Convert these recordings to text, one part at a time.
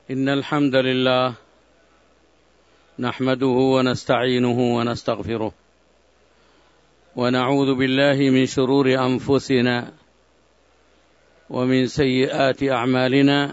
إن الحمد لله نحمده ونستعينه ونستغفره ونعوذ بالله من شرور أنفسنا ومن سيئات أعمالنا.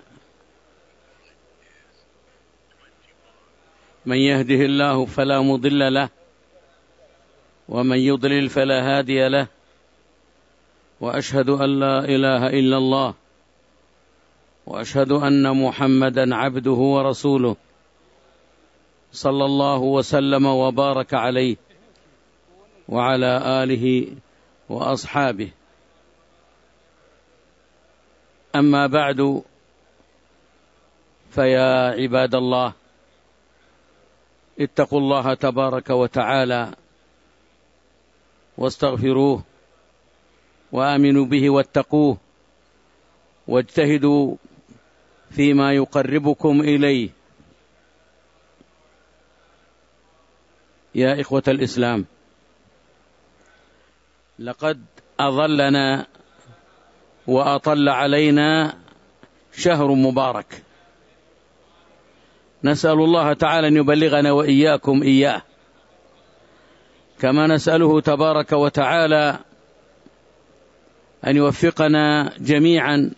من يهده الله فلا مضل له ومن يضلل فلا هادي له، وأشهد أن لا إله إلا الله وأشهد أن محمدا عبده ورسوله صلى الله وسلم وبارك عليه وعلى آله وأصحابه. أما بعد، فيا عباد الله، اتقوا الله تبارك وتعالى واستغفروه وآمنوا به واتقوه واجتهدوا فيما يقربكم إليه. يا إخوة الإسلام، لقد أظلنا وأطل علينا شهر مبارك، نسأل الله تعالى أن يبلغنا وإياكم إياه، كما نسأله تبارك وتعالى أن يوفقنا جميعا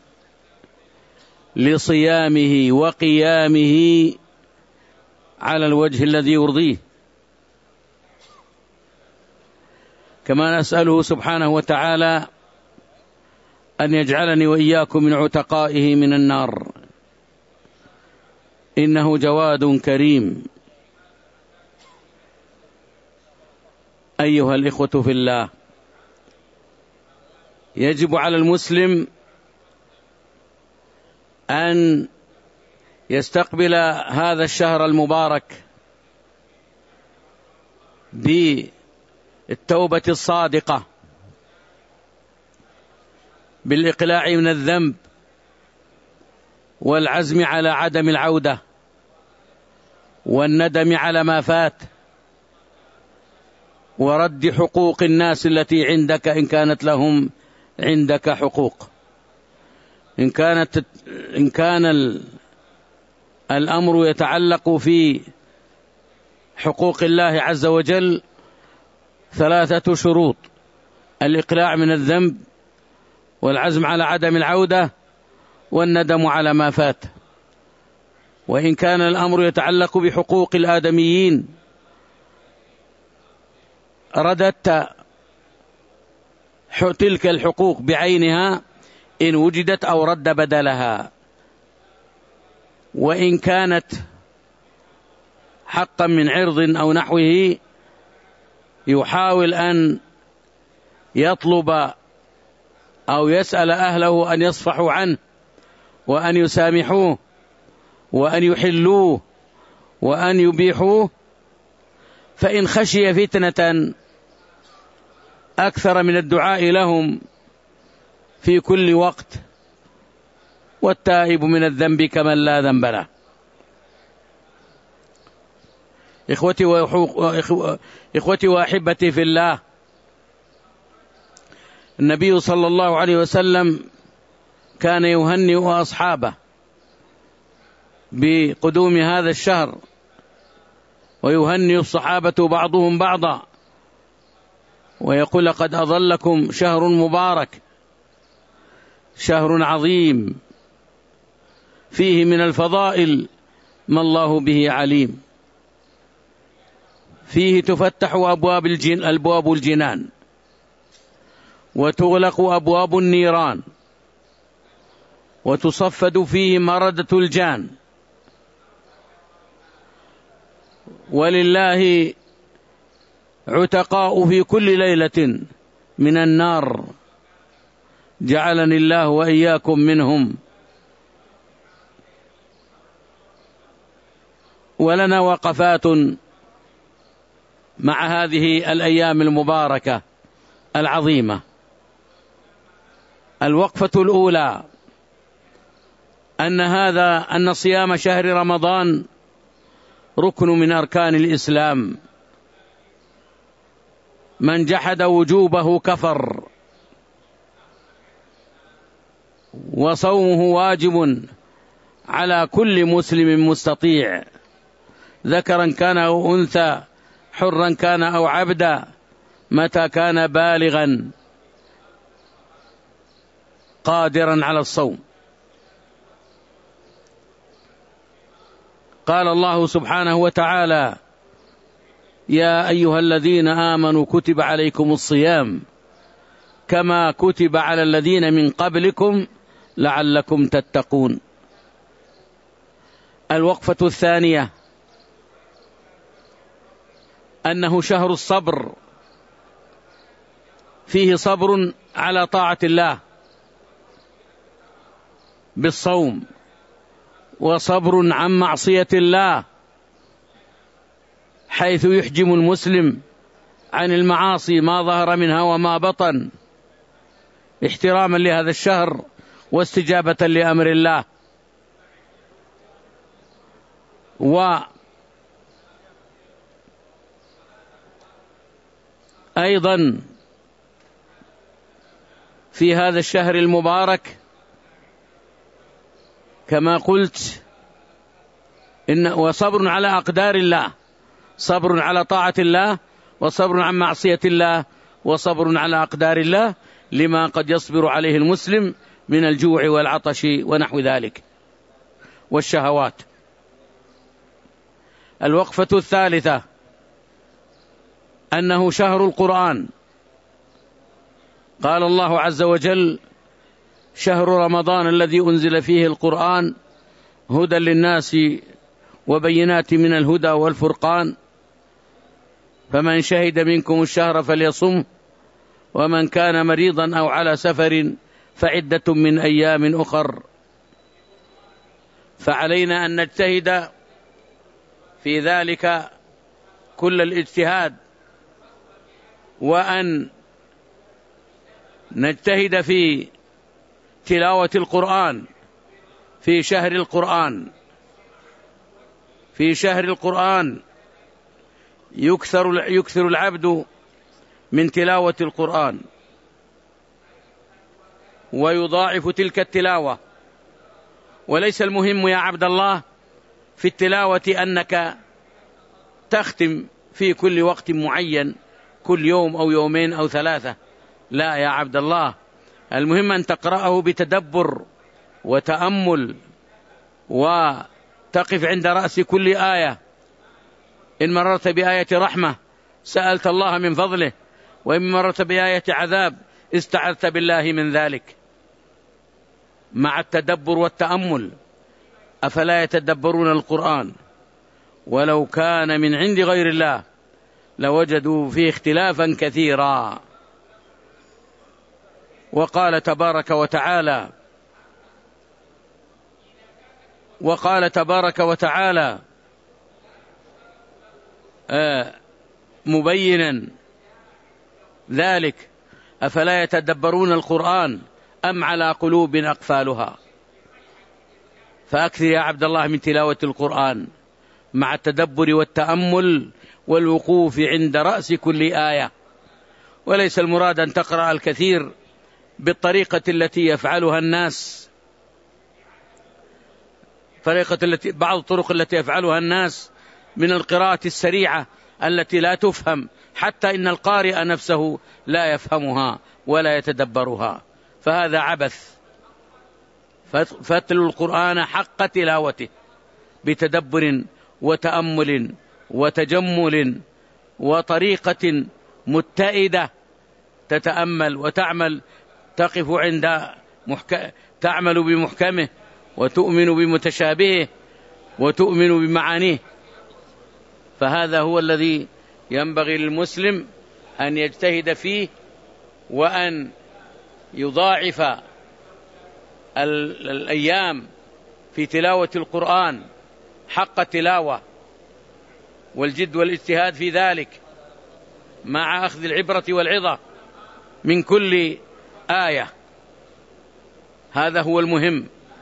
لصيامه وقيامه على الوجه الذي يرضيه، كما نسأله سبحانه وتعالى أن يجعلني وإياكم من عتقائه من النار، إنه جواد كريم. أيها الإخوة في الله، يجب على المسلم أن يستقبل هذا الشهر المبارك بالتوبة الصادقة، بالإقلاع من الذنب والعزم على عدم العودة والندم على ما فات ورد حقوق الناس التي عندك إن كانت لهم عندك حقوق. إن كان الأمر يتعلق في حقوق الله عز وجل 3 شروط: الإقلاع من الذنب والعزم على عدم العودة والندم على ما فات. وإن كان الأمر يتعلق بحقوق الآدميين رددت تلك الحقوق بعينها إن وجدت أو رد بدلها. وإن كانت حقا من عرض أو نحوه يحاول أن يطلب أو يسأل أهله أن يصفحوا عنه وأن يسامحوه وأن يحلوه وأن يبيحوه. فإن خشي فتنة أكثر من الدعاء لهم في كل وقت، والتائب من الذنب كمن لا ذنب له. إخوتي وأحبتي في الله، النبي صلى الله عليه وسلم كان يهنئ أصحابه بقدوم هذا الشهر، ويهنئ الصحابة بعضهم بعضا ويقول: لقد أظلكم شهر مبارك، شهر عظيم فيه من الفضائل ما الله به عليم، فيه تفتح أبواب الجنان وتغلق أبواب النيران وتصفد فيه مردة الجان، ولله عتقاء في كل ليلة من النار، جعلني الله وإياكم منهم. ولنا وقفات مع هذه الأيام المباركة العظيمة. الوقفة الأولى أن صيام شهر رمضان ركن من أركان الإسلام، من جحد وجوبه كفر، وصومه واجب على كل مسلم مستطيع، ذكرا كان أو أنثى، حرا كان أو عبدا، متى كان بالغا قادرا على الصوم. قال الله سبحانه وتعالى: يا أيها الذين آمنوا كتب عليكم الصيام كما كتب على الذين من قبلكم لعلكم تتقون. الوقفة الثانية أنه شهر الصبر، فيه صبر على طاعة الله بالصوم، وصبر عن معصية الله حيث يحجم المسلم عن المعاصي ما ظهر منها وما بطن، احتراما لهذا الشهر واستجابة لأمر الله. وأيضا في هذا الشهر المبارك كما قلت وصبر على أقدار الله، صبر على طاعة الله، وصبر عن معصية الله، وصبر على أقدار الله لما قد يصبر عليه المسلم من الجوع والعطش ونحو ذلك والشهوات. الوقفة الثالثة أنه شهر القرآن. قال الله عز وجل: شهر رمضان الذي أنزل فيه القرآن هدى للناس وبينات من الهدى والفرقان، فمن شهد منكم الشهر فليصم، ومن كان مريضا أو على سفر فعدة من أيام أخر. فعلينا أن نجتهد في ذلك كل الاجتهاد، وأن نجتهد في تلاوة القرآن في شهر القرآن. في شهر القرآن يكثر العبد من تلاوة القرآن ويضاعف تلك التلاوة. وليس المهم يا عبد الله في التلاوة أنك تختم في كل وقت معين، كل يوم أو يومين أو ثلاثة، لا يا عبد الله، المهم أن تقرأه بتدبر وتأمل، وتقف عند رأس كل آية. إن مررت بآية رحمة سألت الله من فضله، وإن مررت بآية عذاب استعذت بالله من ذلك، مع التدبر والتأمل. أفلا يتدبرون القرآن ولو كان من عند غير الله لوجدوا فيه اختلافا كثيرا. وقال تبارك وتعالى مبينا ذلك: أفلا يتدبرون القرآن أم على قلوب أقفالها. فأكثر يا عبد الله من تلاوة القرآن مع التدبر والتأمل والوقوف عند رأس كل آية. وليس المراد أن تقرأ الكثير بالطريقة التي يفعلها الناس، بعض الطرق التي يفعلها الناس من القراءة السريعة التي لا تفهم، حتى إن القارئ نفسه لا يفهمها ولا يتدبرها، فهذا عبث. فاتلوا القرآن حق تلاوته بتدبر وتأمل وتجمل وطريقة متئدة، تتأمل وتعمل، تقف عند تعمل بمحكمه وتؤمن بمتشابهه وتؤمن بمعانيه. فهذا هو الذي ينبغي للمسلم أن يجتهد فيه، وأن يضاعف الأيام في تلاوة القرآن حق التلاوة، والجد والاجتهاد في ذلك مع أخذ العبرة والعظة من كل آية. هذا هو المهم.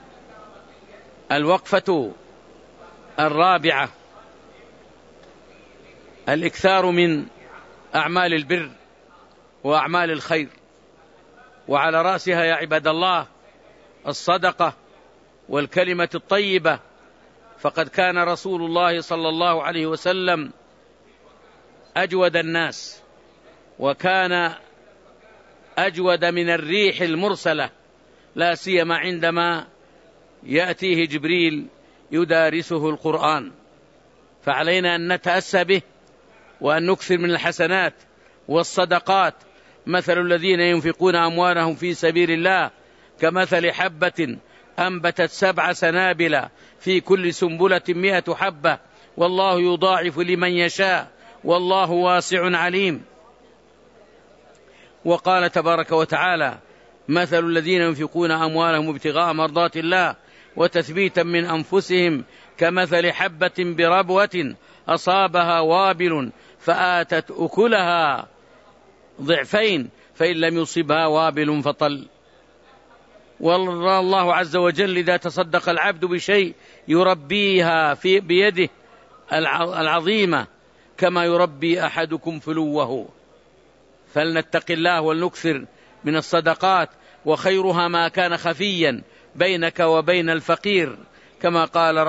الوقفة الرابعة: الإكثار من أعمال البر وأعمال الخير، وعلى رأسها يا عباد الله الصدقة والكلمة الطيبة. فقد كان رسول الله صلى الله عليه وسلم أجود الناس، وكان أجود من الريح المرسلة، لا سيما عندما يأتيه جبريل يدارسه القرآن. فعلينا أن نتأسى به وأن نكثر من الحسنات والصدقات. مثل الذين ينفقون أموالهم في سبيل الله كمثل حبة أنبتت 7 سنابل في كل سنبلة 100 حبة والله يضاعف لمن يشاء والله واسع عليم. وقال تبارك وتعالى: مثل الذين ينفقون أموالهم ابتغاء مرضات الله وتثبيتا من أنفسهم كمثل حبة بربوة أصابها وابل فآتت أكلها ضعفين فإن لم يصبها وابل فطل. والله عز وجل إذا تصدق العبد بشيء يربيها بيده العظيمة كما يربي أحدكم فلوه. فلنتق الله ولنكثر من الصدقات، وخيرها ما كان خفيا بينك وبين الفقير، كما عد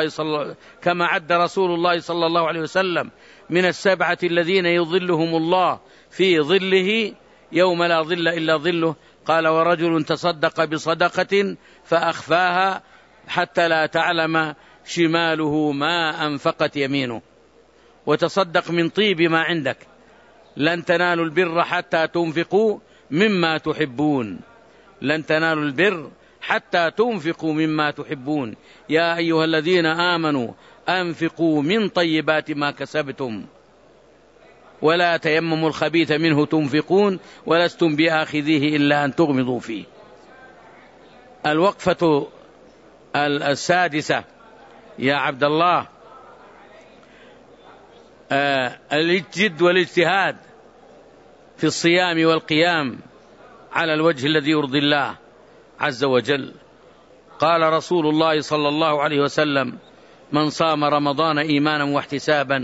رسول الله صلى الله عليه وسلم من 7 الذين يظلهم الله في ظله يوم لا ظل إلا ظله. قال: ورجل تصدق بصدقة فأخفاها حتى لا تعلم شماله ما أنفقت يمينه. وتصدق من طيب ما عندك. لن تنالوا البر حتى تنفقوا مما تحبون. لن تنالوا البر حتى تنفقوا مما تحبون. يا أيها الذين آمنوا أنفقوا من طيبات ما كسبتم ولا تيمموا الخبيث منه تنفقون ولستم بآخذيه إلا أن تغمضوا فيه. الوقفة السادسة يا عبد الله: الجد والاجتهاد في الصيام والقيام على الوجه الذي يرضي الله عز وجل. قال رسول الله صلى الله عليه وسلم: من صام رمضان إيمانا واحتسابا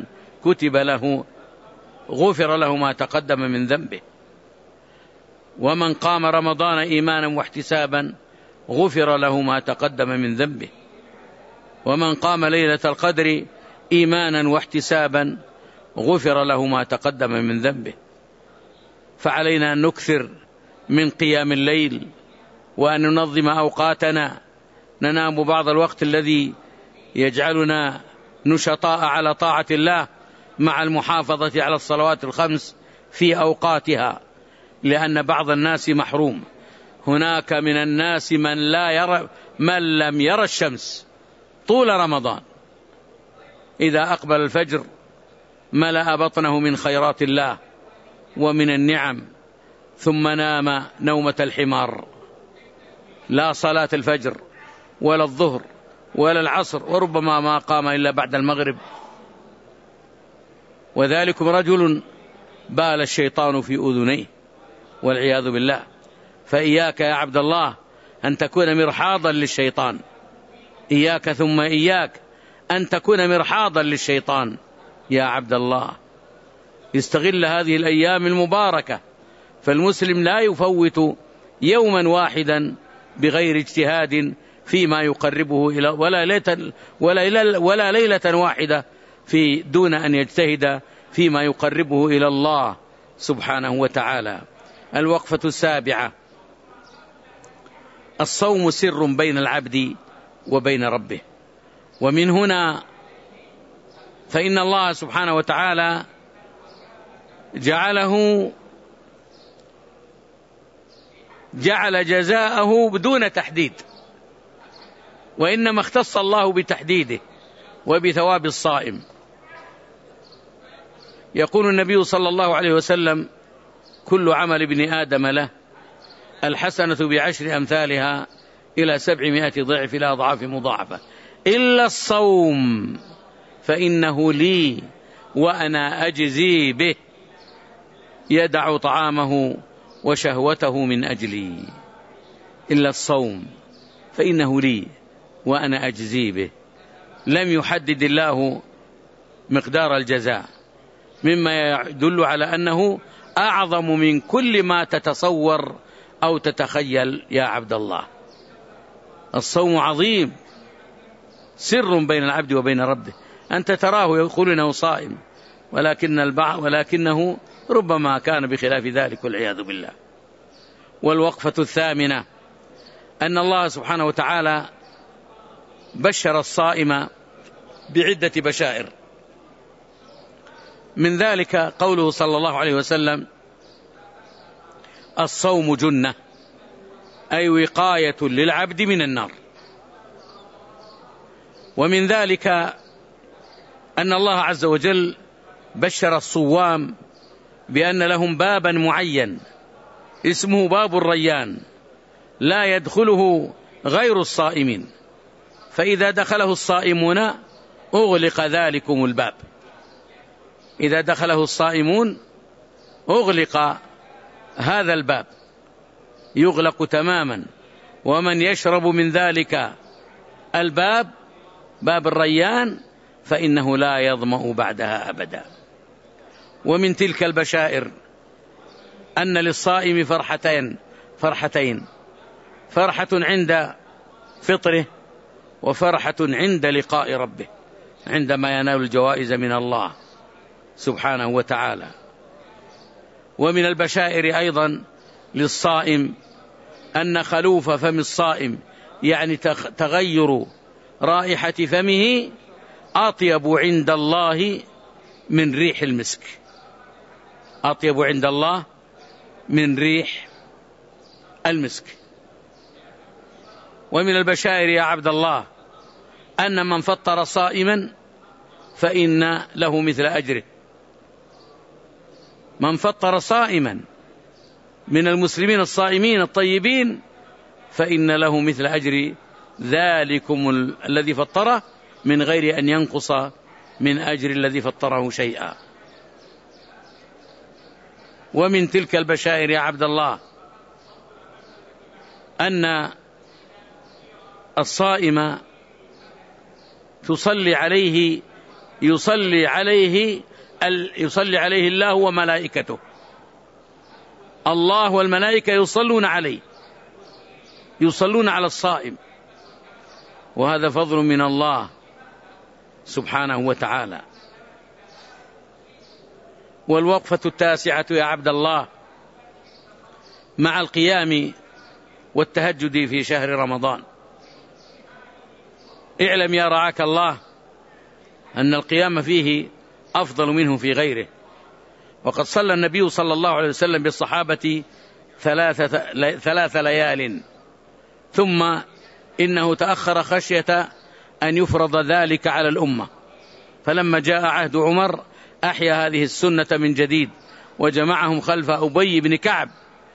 غفر له ما تقدم من ذنبه. ومن قام رمضان إيمانا واحتسابا غفر له ما تقدم من ذنبه. ومن قام ليلة القدر إيمانا واحتسابا غفر له ما تقدم من ذنبه. فعلينا أن نكثر من قيام الليل وأن ننظم أوقاتنا. ننام بعض الوقت الذي يجعلنا نشطاء على طاعة الله مع المحافظة على الصلوات الخمس في أوقاتها، لأن بعض الناس محروم. هناك من الناس من لم يرى الشمس طول رمضان، إذا أقبل الفجر ملأ بطنه من خيرات الله ومن النعم، ثم نام نومة الحمار. لا صلاة الفجر ولا الظهر ولا العصر، وربما ما قام إلا بعد المغرب. وذلكم رجل بال الشيطان في أذنيه والعياذ بالله. فإياك يا عبد الله أن تكون مرحاضا للشيطان. إياك ثم إياك أن تكون مرحاضا للشيطان يا عبد الله. استغل هذه الأيام المباركة. فالمسلم لا يفوت يوما واحدا بغير اجتهاد فيما يقربه إلى ولا ليلة واحدة دون أن يجتهد فيما يقربه إلى الله سبحانه وتعالى. الوقفة السابعة: الصوم سر بين العبد وبين ربه. ومن هنا فإن الله سبحانه وتعالى جعل جزاءه بدون تحديد، وإنما اختص الله بتحديده وبثواب الصائم. يقول النبي صلى الله عليه وسلم: كل عمل ابن آدم له، الحسنة ب10 أمثالها إلى 700 ضعف إلى أضعاف مضاعفة، إلا الصوم فإنه لي وأنا أجزي به، يدع طعامه وشهوته من أجلي. إلا الصوم فإنه لي وأنا أجزي به. لم يحدد الله مقدار الجزاء، مما يدل على أنه أعظم من كل ما تتصور أو تتخيل يا عبد الله. الصوم عظيم، سر بين العبد وبين ربه. أنت تراه يقول إنه صائم، ولكنه ربما كان بخلاف ذلك والعياذ بالله. والوقفة الثامنة أن الله سبحانه وتعالى بشر الصائم بعدة بشائر، من ذلك قوله صلى الله عليه وسلم: الصوم جنة، أي وقاية للعبد من النار. ومن ذلك أن الله عز وجل بشر الصوام بأن لهم بابا معين اسمه باب الريان، لا يدخله غير الصائمين، فإذا دخله الصائمون أغلق ذلكم الباب. إذا دخله الصائمون أغلق هذا الباب، يغلق تماما، ومن يشرب من ذلك الباب، باب الريان، فإنه لا يظمأ بعدها أبدا. ومن تلك البشائر أن للصائم فرحتين: فرحة عند فطره، وفرحة عند لقاء ربه عندما ينال الجوائز من الله سبحانه وتعالى. ومن البشائر أيضا للصائم أن خلوف فم الصائم، يعني تغير رائحة فمه، أطيب عند الله من ريح المسك، أطيب عند الله من ريح المسك. ومن البشائر يا عبد الله أن من فطر صائما فإن له مثل أجره. من فطر صائما من المسلمين الصائمين الطيبين فإن له مثل أجر ذلكم الذي فطره، من غير أن ينقص من أجر الذي فطره شيئا. ومن تلك البشائر يا عبد الله أن الصائم يصلي عليه الله وملائكته. الله والملائكة يصلون عليه، يصلون على الصائم، وهذا فضل من الله سبحانه وتعالى. والوقفة التاسعة يا عبد الله مع القيام والتهجد في شهر رمضان. اعلم يا رعاك الله أن القيام فيه أفضل منه في غيره، وقد صلى النبي صلى الله عليه وسلم بالصحابة 3 ليال، ثم إنه تأخر خشية أن يفرض ذلك على الأمة، فلما جاء عهد عمر أحيا هذه السنة من جديد، وجمعهم خلف أبي بن كعب،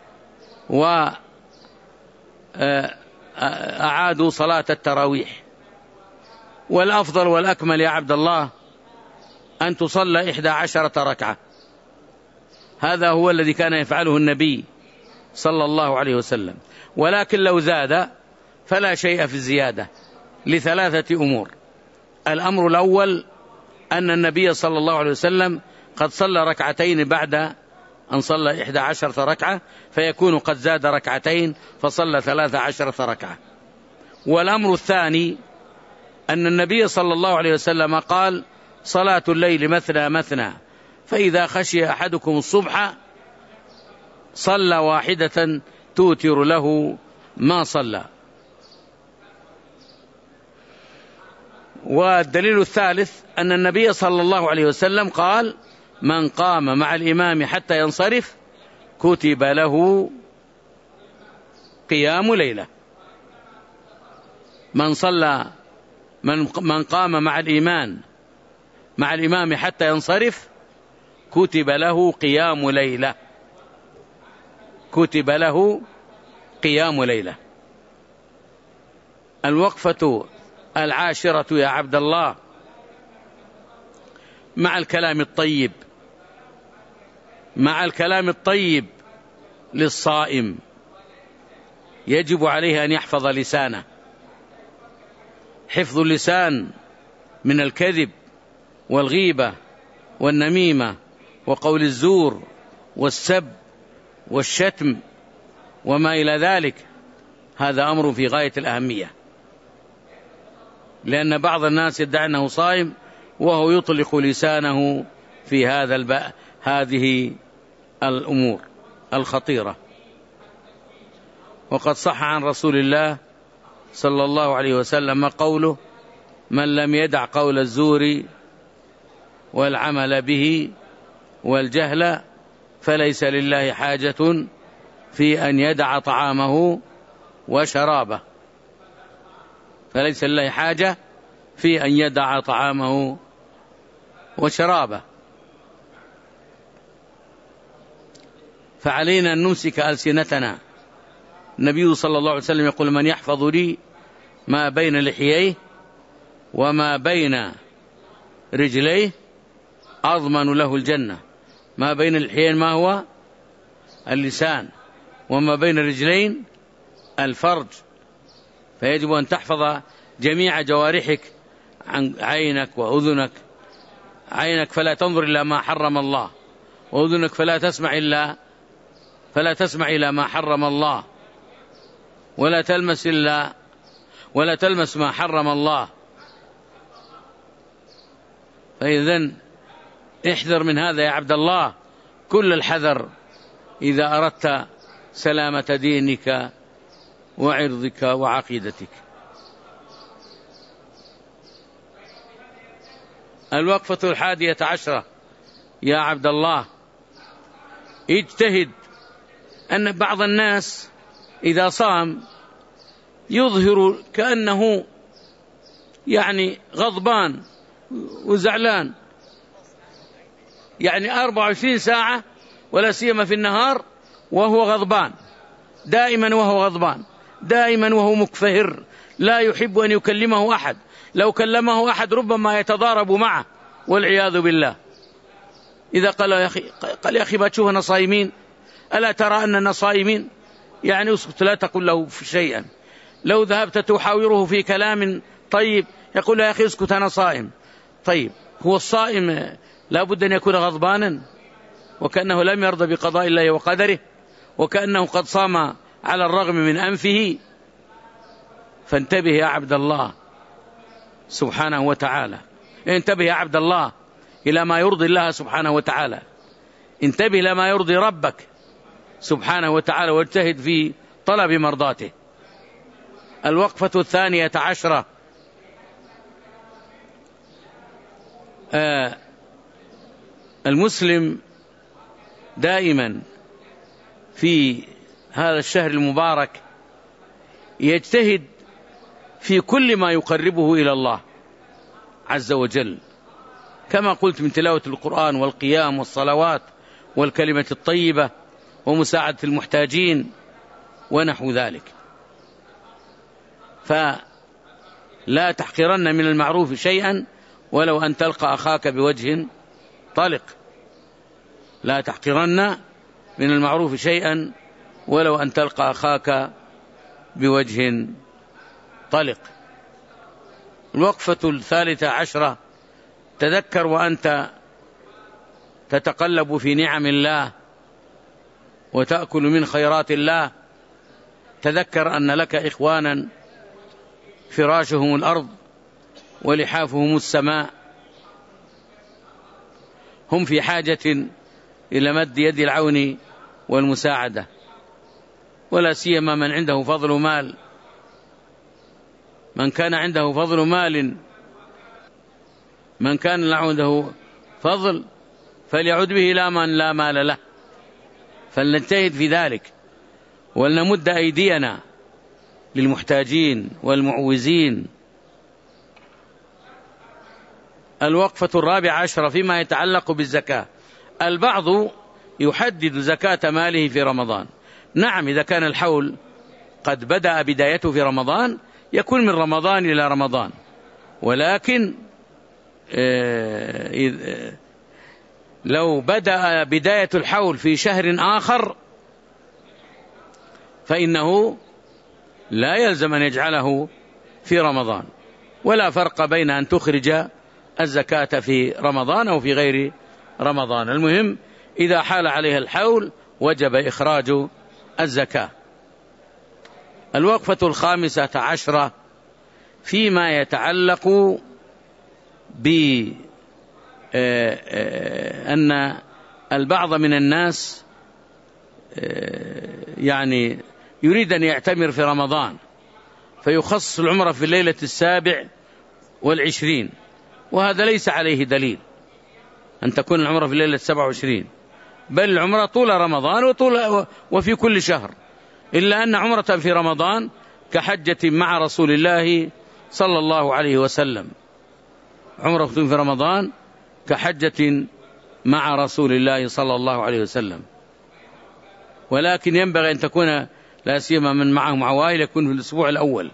وأعادوا صلاة التراويح. والأفضل والأكمل يا عبد الله أن تصلى 11 ركعة، هذا هو الذي كان يفعله النبي صلى الله عليه وسلم. ولكن لو زاد فلا شيء في الزيادة ل3 أمور. الأمر الأول أن النبي صلى الله عليه وسلم قد صلى ركعتين بعد أن صلى 11 ركعة، فيكون قد زاد ركعتين فصلى 13 ركعة. والأمر الثاني أن النبي صلى الله عليه وسلم قال: صلاة الليل مثنى مثنى، فإذا خشي أحدكم الصبح صلى واحدة توتر له ما صلى. والدليل الثالث أن النبي صلى الله عليه وسلم قال: من قام مع الإمام حتى ينصرف كتب له قيام ليلة. من قام مع الإمام حتى ينصرف كتب له قيام ليلة، كتب له قيام ليلة. الوقفة 10 يا عبد الله مع الكلام الطيب، مع الكلام الطيب للصائم. يجب عليه أن يحفظ لسانه. حفظ اللسان من الكذب والغيبة والنميمة وقول الزور والسب والشتم وما إلى ذلك، هذا أمر في غاية الأهمية. لأن بعض الناس يدعي أنه صائم وهو يطلق لسانه في هذه الأمور الخطيرة. وقد صح عن رسول الله صلى الله عليه وسلم قوله: من لم يدع قول الزور والعمل به والجهل فليس لله حاجة في أن يدع طعامه وشرابه. فليس لله حاجة في أن يدع طعامه وشرابه. فعلينا أن نمسك ألسنتنا. النبي صلى الله عليه وسلم يقول: من يحفظ لي ما بين لحييه وما بين رجليه أضمن له الجنة. ما بين اللحيين ما هو؟ اللسان. وما بين الرجلين الفرج. فيجب أن تحفظ جميع جوارحك عن عينك وأذنك. عينك فلا تنظر إلى ما حرم الله، وأذنك فلا تسمع إلى ما حرم الله، ولا تلمس ما حرم الله. فإذن احذر من هذا يا عبد الله كل الحذر إذا أردت سلامة دينك وعرضك وعقيدتك. الوقفة 11 يا عبد الله: اجتهد. أن بعض الناس إذا صام يظهر كأنه غضبان وزعلان، 24 ساعة ولا سيما في النهار وهو غضبان دائما، وهو غضبان دائما، وهو مكفهر لا يحب أن يكلمه أحد. لو كلمه أحد ربما يتضارب معه والعياذ بالله. إذا قال يا أخي ما تشوفنا صائمين؟ ألا ترى أننا صائمين؟ اسكت، لا تقل له شيئا. لو ذهبت تحاوره في كلام طيب يقول يا أخي اسكت أنا صائم. طيب هو الصائم لا بد أن يكون غضبانا وكأنه لم يرضى بقضاء الله وقدره، وكأنه قد صام على الرغم من أنفه. فانتبه يا عبد الله سبحانه وتعالى، انتبه يا عبد الله إلى ما يرضي الله سبحانه وتعالى، انتبه إلى ما يرضي ربك سبحانه وتعالى، واجتهد في طلب مرضاته. الوقفة 12 المسلم دائما في هذا الشهر المبارك يجتهد في كل ما يقربه إلى الله عز وجل، كما قلت من تلاوة القرآن والقيام والصلوات والكلمة الطيبة ومساعدة المحتاجين ونحو ذلك. فلا تحقرن من المعروف شيئا ولو أن تلقى أخاك بوجه طلق. لا تحقرن من المعروف شيئا ولو أن تلقى أخاك بوجه طلق. الوقفة 13 تذكر وأنت تتقلب في نعم الله وتأكل من خيرات الله، تذكر أن لك إخوانا فراشهم الأرض ولحافهم السماء، هم في حاجة إلى مد يد العون والمساعدة، ولا سيما من عنده فضل مال. من كان عنده فضل فليعد به إلى من لا مال له. فلنجتهد في ذلك ولنمد أيدينا للمحتاجين والمعوزين. الوقفة 14 فيما يتعلق بالزكاة. البعض يحدد زكاة ماله في رمضان. نعم، إذا كان الحول قد بدأ بدايته في رمضان يكون من رمضان إلى رمضان، ولكن لو بدأ بداية الحول في شهر آخر فإنه لا يلزم أن يجعله في رمضان، ولا فرق بين أن تخرج الزكاة في رمضان أو في غير رمضان. المهم إذا حال عليها الحول وجب إخراج الزكاة. الوقفة 15 فيما يتعلق بأن البعض من الناس يعني يريد أن يعتمر في رمضان فيخصص العمرة في الليلة 27، وهذا ليس عليه دليل أن تكون العمرة في الليلة 27، بل العمرة طول رمضان وفي كل شهر، إلا أن عمرة في رمضان كحجة مع رسول الله صلى الله عليه وسلم. عمرة في رمضان كحجة مع رسول الله صلى الله عليه وسلم، ولكن ينبغي أن تكون لا سيما من معهم عوائل يكون في الأسبوع الأول.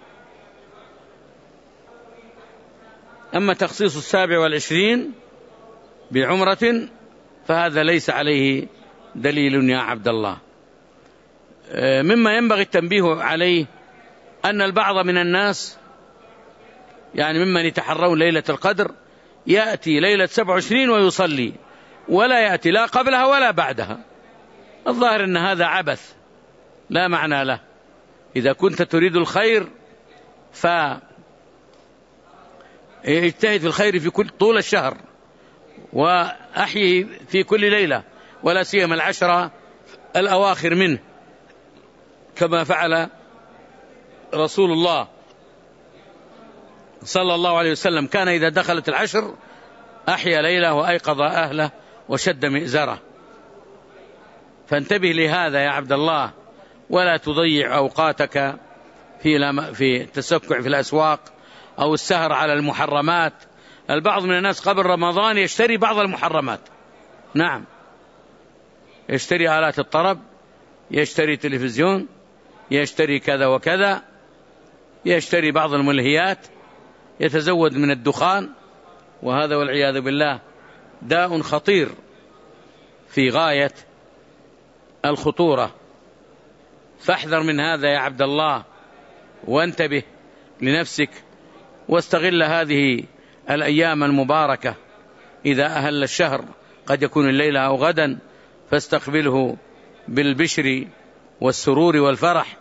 أما تخصيص 27 بعمرة فهذا ليس عليه دليل يا عبد الله. مما ينبغي التنبيه عليه أن البعض من الناس يعني ممن يتحرون ليلة القدر يأتي ليلة 27 ويصلي ولا يأتي لا قبلها ولا بعدها. الظاهر أن هذا عبث لا معنى له. إذا كنت تريد الخير فاجتهد في الخير في طول الشهر، وأحيي في كل ليلة، ولا سيما العشرة الأواخر منه، كما فعل رسول الله صلى الله عليه وسلم. كان إذا دخلت العشر أحيا ليلة وأيقظ أهله وشد مئزره. فانتبه لهذا يا عبد الله، ولا تضيع أوقاتك في التسكع في الأسواق أو السهر على المحرمات. البعض من الناس قبل رمضان يشتري بعض المحرمات، نعم، يشتري آلات الطرب، يشتري تلفزيون، يشتري كذا وكذا، يشتري بعض الملهيات، يتزود من الدخان، وهذا والعياذ بالله داء خطير في غاية الخطورة. فاحذر من هذا يا عبد الله، وانتبه لنفسك، واستغل هذه الأيام المباركة. إذا أهل الشهر قد يكون الليلة أو غدا، فاستقبله بالبشر والسرور والفرح،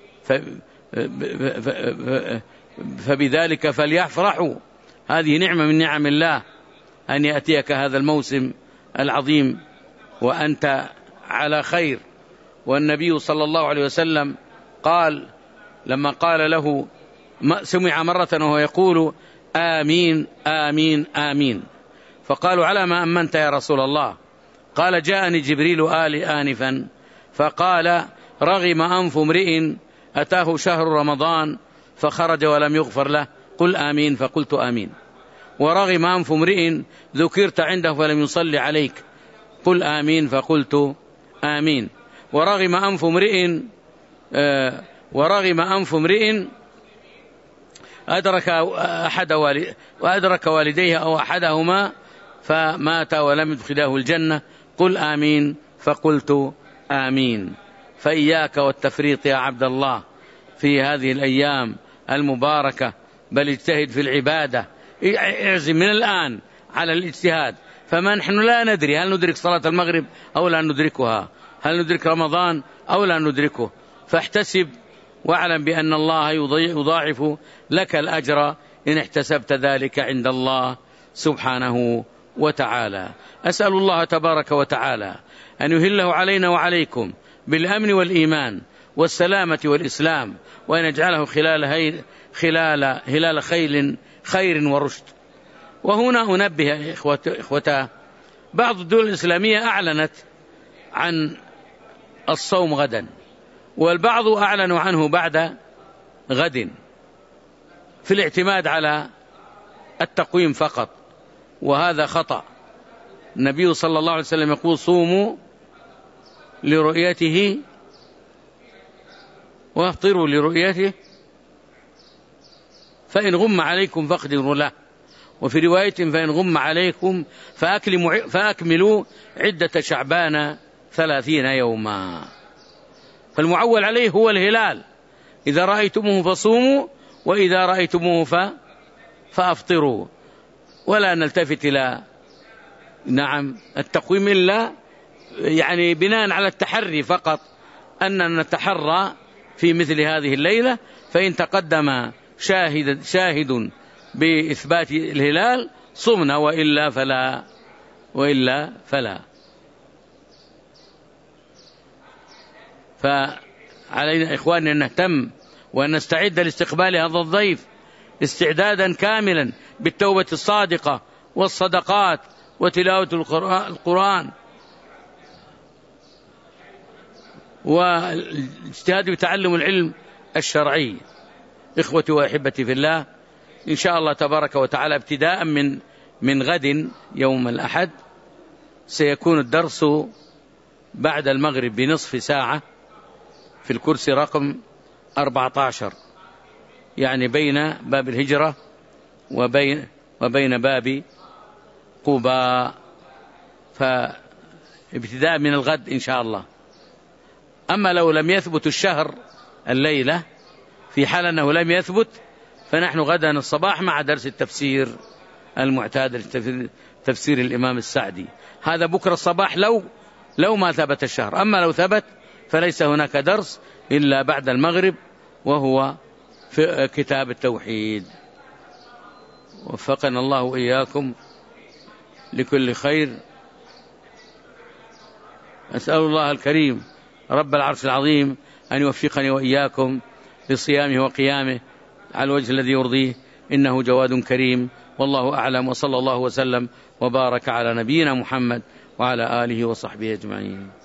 فبذلك فليفرحوا. هذه نعمة من نعم الله أن يأتيك هذا الموسم العظيم وأنت على خير. والنبي صلى الله عليه وسلم قال لما قال له سمع مرة وهو يقول آمين آمين آمين، فقالوا على ما أمنت يا رسول الله؟ قال جاءني جبريل آنفا فقال رغم أنف امرئ أتاه شهر رمضان فخرج ولم يغفر له، قل آمين، فقلت آمين. ورغم أنف امرئ ذكرت عنده فلم يصلي عليك، قل آمين، فقلت آمين. ورغم أنف امرئ أدرك والديه أو أحدهما فمات ولم يدخله الجنة، قل آمين، فقلت آمين. فإياك والتفريط يا عبد الله في هذه الأيام المباركة، بل اجتهد في العبادة، اعزم من الآن على الاجتهاد. فما نحن لا ندري هل ندرك صلاة المغرب أو لا ندركها، هل ندرك رمضان أو لا ندركه، فاحتسب واعلم بأن الله يضاعف لك الأجر إن احتسبت ذلك عند الله سبحانه وتعالى. أسأل الله تبارك وتعالى أن يهله علينا وعليكم بالأمن والإيمان والسلامة والإسلام، وأن يجعله هلال خير ورشد. وهنا أنبه إخوتا، بعض الدول الإسلامية أعلنت عن الصوم غدا، والبعض أعلنوا عنه بعد غد في الاعتماد على التقويم فقط، وهذا خطأ. النبي صلى الله عليه وسلم يقول صوموا لرؤيته وافطروا لرؤيته فإن غم عليكم فاقدروا له، وفي رواية فإن غم عليكم فأكملوا عدة شعبان 30 يوما. فالمعول عليه هو الهلال، إذا رأيتموه فصوموا، وإذا رأيتموه فأفطروا، ولا نلتفت إلى التقويم إلا يعني بناء على التحري فقط، أن نتحرى في مثل هذه الليلة، فإن تقدم شاهد بإثبات الهلال صمنا، وإلا فلا. فعلينا إخواننا أن نهتم وأن نستعد لاستقبال هذا الضيف استعدادا كاملا بالتوبة الصادقة والصدقات وتلاوة القرآن والاجتهاد بتعلم العلم الشرعي. إخوتي وأحبتي في الله، إن شاء الله تبارك وتعالى ابتداء من غد يوم الأحد سيكون الدرس بعد المغرب بنصف ساعة في الكرسي رقم 14، يعني بين باب الهجرة وبين باب قباء، فابتداء من الغد إن شاء الله. أما لو لم يثبت الشهر الليلة، في حال أنه لم يثبت، فنحن غدا الصباح مع درس التفسير المعتاد، تفسير الإمام السعدي. هذا بكرة الصباح لو ما ثبت الشهر. أما لو ثبت فليس هناك درس إلا بعد المغرب، وهو في كتاب التوحيد. وفقنا الله وإياكم لكل خير. أسأل الله الكريم رب العرش العظيم أن يوفقني وإياكم لصيامه وقيامه على الوجه الذي يرضيه، إنه جواد كريم. والله أعلم، وصلى الله وسلم وبارك على نبينا محمد وعلى آله وصحبه أجمعين.